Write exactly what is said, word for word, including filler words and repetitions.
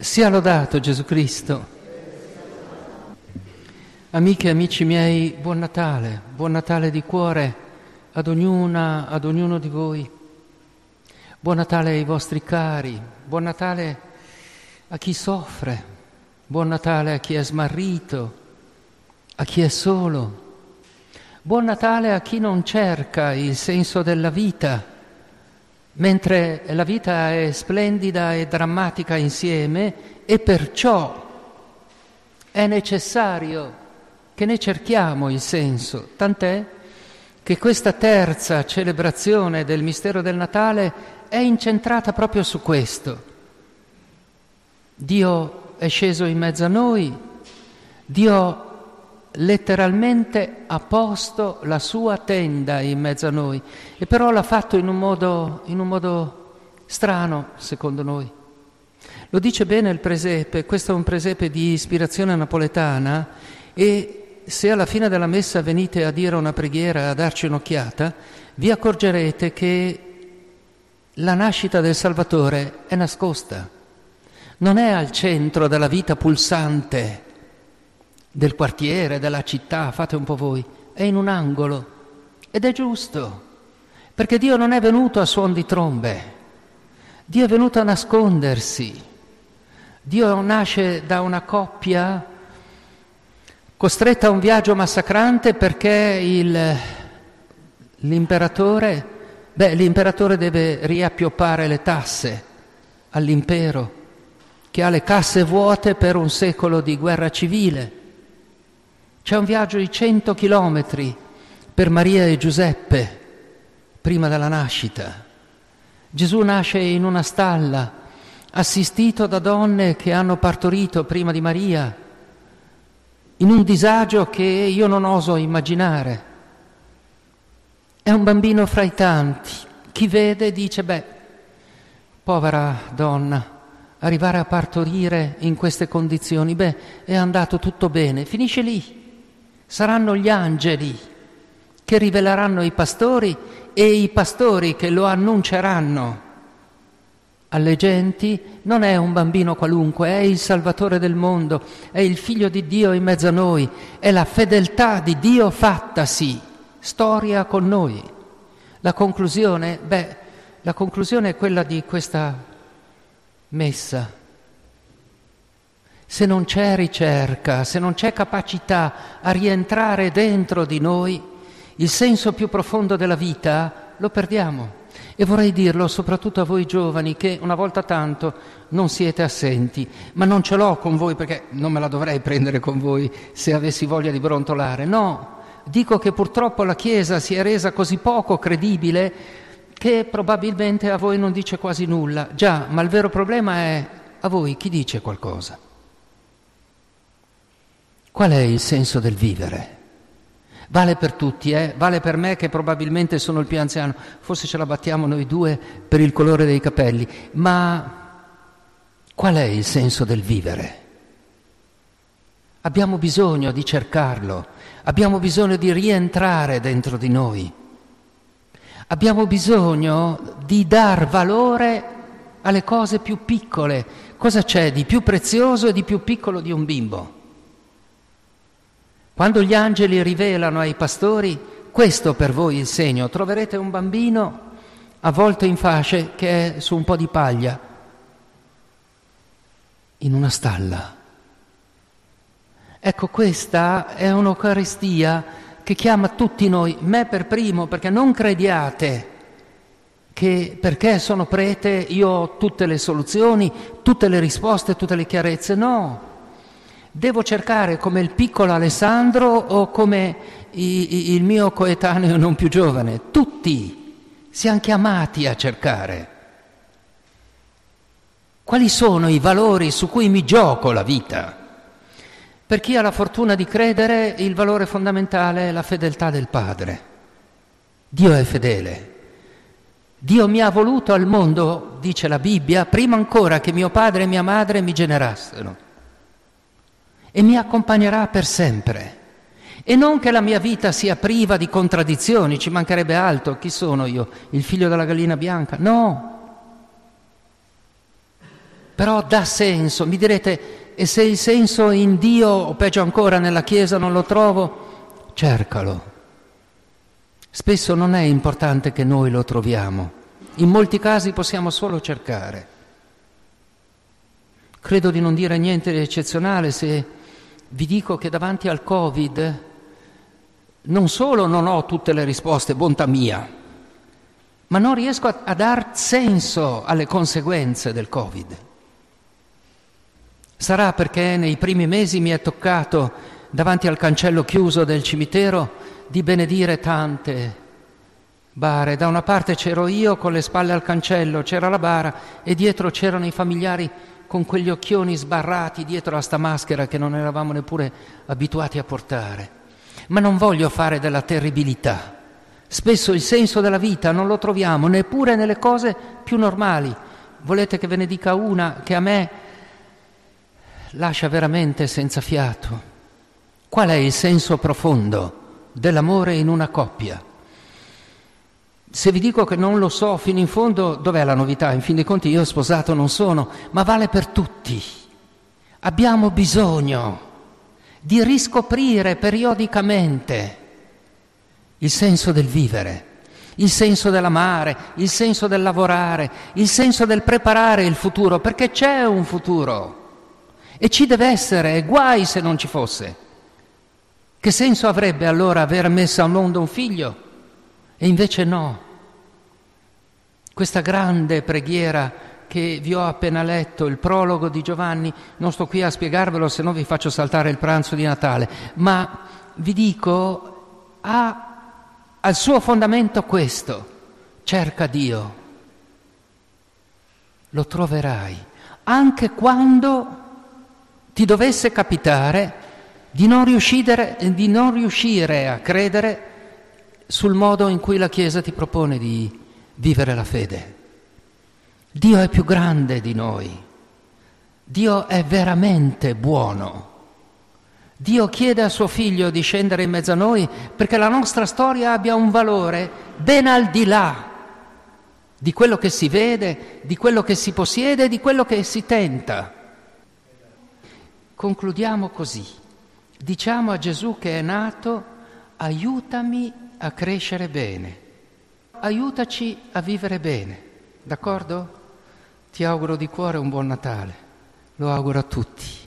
Sia lodato Gesù Cristo. Amiche e amici miei, buon Natale, buon Natale di cuore ad ognuna, ad ognuno di voi. Buon Natale ai vostri cari, buon Natale a chi soffre, buon Natale a chi è smarrito, a chi è solo. Buon Natale a chi non cerca il senso della vita, mentre la vita è splendida e drammatica insieme e perciò è necessario che ne cerchiamo il senso, tant'è che questa terza celebrazione del mistero del Natale è incentrata proprio su questo. Dio è sceso in mezzo a noi, Dio letteralmente ha posto la sua tenda in mezzo a noi, e però l'ha fatto in un modo, in un modo strano, secondo noi. Lo dice bene il presepe, questo è un presepe di ispirazione napoletana, e se alla fine della messa venite a dire una preghiera, a darci un'occhiata, vi accorgerete che la nascita del Salvatore è nascosta, non è al centro della vita pulsante del quartiere, della città, fate un po' voi, è in un angolo, ed è giusto, perché Dio non è venuto a suon di trombe, Dio è venuto a nascondersi. Dio nasce da una coppia costretta a un viaggio massacrante perché il, l'imperatore, beh, l'imperatore deve riappioppare le tasse all'impero, che ha le casse vuote per un secolo di guerra civile. C'è un viaggio di cento chilometri per Maria e Giuseppe prima della nascita. Gesù nasce in una stalla, assistito da donne che hanno partorito prima di Maria, in un disagio che io non oso immaginare. È un bambino fra i tanti. Chi vede dice, beh, povera donna, arrivare a partorire in queste condizioni, beh, è andato tutto bene, finisce lì. Saranno gli angeli che riveleranno i pastori e i pastori che lo annunceranno alle genti. Non è un bambino qualunque, è il Salvatore del mondo, è il Figlio di Dio in mezzo a noi, è la fedeltà di Dio fattasi, storia con noi. La conclusione, beh, la conclusione è quella di questa messa. Se non c'è ricerca, se non c'è capacità a rientrare dentro di noi, il senso più profondo della vita lo perdiamo. E vorrei dirlo soprattutto a voi giovani che una volta tanto non siete assenti, ma non ce l'ho con voi perché non me la dovrei prendere con voi se avessi voglia di brontolare. No, dico che purtroppo la Chiesa si è resa così poco credibile che probabilmente a voi non dice quasi nulla. Già, ma il vero problema è a voi chi dice qualcosa. Qual è il senso del vivere? Vale per tutti, eh? Vale per me che probabilmente sono il più anziano, forse ce la battiamo noi due per il colore dei capelli, ma qual è il senso del vivere? Abbiamo bisogno di cercarlo, abbiamo bisogno di rientrare dentro di noi, abbiamo bisogno di dar valore alle cose più piccole. Cosa c'è di più prezioso e di più piccolo di un bimbo? Quando gli angeli rivelano ai pastori, questo per voi il segno, troverete un bambino avvolto in fasce che è su un po' di paglia, in una stalla. Ecco, questa è un'Eucaristia che chiama tutti noi, me per primo, perché non crediate che perché sono prete io ho tutte le soluzioni, tutte le risposte, tutte le chiarezze, no. Devo cercare come il piccolo Alessandro o come i, i, il mio coetaneo non più giovane. Tutti siamo chiamati a cercare. Quali sono i valori su cui mi gioco la vita? Per chi ha la fortuna di credere, il valore fondamentale è la fedeltà del Padre. Dio è fedele. Dio mi ha voluto al mondo, dice la Bibbia, prima ancora che mio padre e mia madre mi generassero. E mi accompagnerà per sempre. E non che la mia vita sia priva di contraddizioni, ci mancherebbe altro. Chi sono io? Il figlio della gallina bianca? No. però dà senso. Mi direte, e se il senso in Dio, o peggio ancora nella Chiesa, non lo trovo? Cercalo. Spesso non è importante che noi lo troviamo, in molti casi possiamo solo cercare. Credo di non dire niente di eccezionale se vi dico che davanti al Covid non solo non ho tutte le risposte, bontà mia, ma non riesco a, a dar senso alle conseguenze del Covid. Sarà perché nei primi mesi mi è toccato, davanti al cancello chiuso del cimitero, di benedire tante bare. Da una parte c'ero io con le spalle al cancello, c'era la bara e dietro c'erano i familiari con quegli occhioni sbarrati dietro a sta maschera che non eravamo neppure abituati a portare. Ma non voglio fare della terribilità. Spesso il senso della vita non lo troviamo neppure nelle cose più normali. Volete che ve ne dica una che a me lascia veramente senza fiato? Qual è il senso profondo dell'amore in una coppia? Se vi dico che non lo so fino in fondo, dov'è la novità? In fin dei conti io sposato non sono, ma vale per tutti. Abbiamo bisogno di riscoprire periodicamente il senso del vivere, il senso dell'amare, il senso del lavorare, il senso del preparare il futuro, perché c'è un futuro e ci deve essere, guai se non ci fosse. Che senso avrebbe allora aver messo al mondo un figlio? E invece no. Questa grande preghiera che vi ho appena letto, il prologo di Giovanni, non sto qui a spiegarvelo, se no vi faccio saltare il pranzo di Natale, ma vi dico, ha al suo fondamento questo: cerca Dio, lo troverai, anche quando ti dovesse capitare di non riuscire, di non riuscire a credere sul modo in cui la Chiesa ti propone di vivere la fede. Dio è più grande di noi, Dio è veramente buono. Dio chiede a suo figlio di scendere in mezzo a noi perché la nostra storia abbia un valore ben al di là di quello che si vede, di quello che si possiede, di quello che si tenta. Concludiamo così. Diciamo a Gesù che è nato: aiutami a crescere bene, aiutaci a vivere bene, d'accordo? Ti auguro di cuore un buon Natale, lo auguro a tutti.